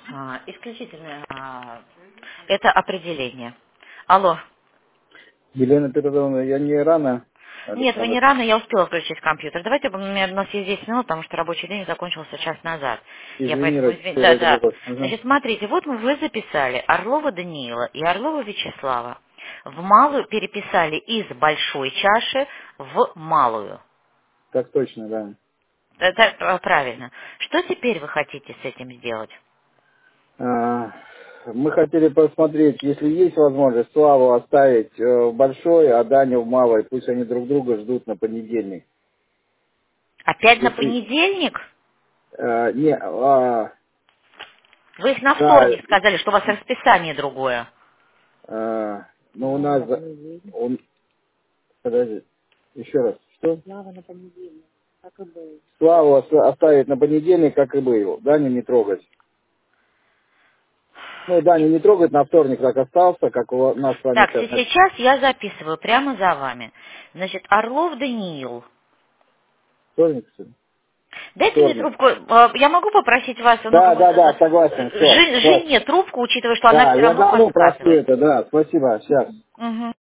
Исключительно это определение. Алло. Елена Петровна, я не рано, Нет, вы Александр. не рано, я успела включить компьютер. Давайте, у нас есть 10 минут, потому что рабочий день закончился час назад. Я поэтому Извини, Да, ради да. бога. Ага. Значит, смотрите, вот вы записали Орлова Даниила и Орлова Вячеслава. В малую переписали из большой чаши в малую. Так точно, да. Это правильно. Что теперь вы хотите с этим сделать? Мы хотели посмотреть, если есть возможность, Славу оставить в большой, а Даню в малой. Пусть они друг друга ждут на понедельник. Опять на Если... понедельник? не, Вы их на да, вторник сказали, что у вас расписание другое. но у нас... Подожди, еще раз. Что? Славу оставить на понедельник, как и был. Даню не трогать. Ну, Даню не трогать, на вторник так остался, как у нас с вами Так, сейчас. сейчас я записываю прямо за вами. Значит, Орлов Даниил. Вторник, что ли? Дайте мне Вторник. трубку. Я могу попросить вас, Да, согласен, все, хватит. Жене трубку, учитывая, что она Да, все я равно вас давно прошу скатывает. это, да, спасибо, сейчас. Мгм.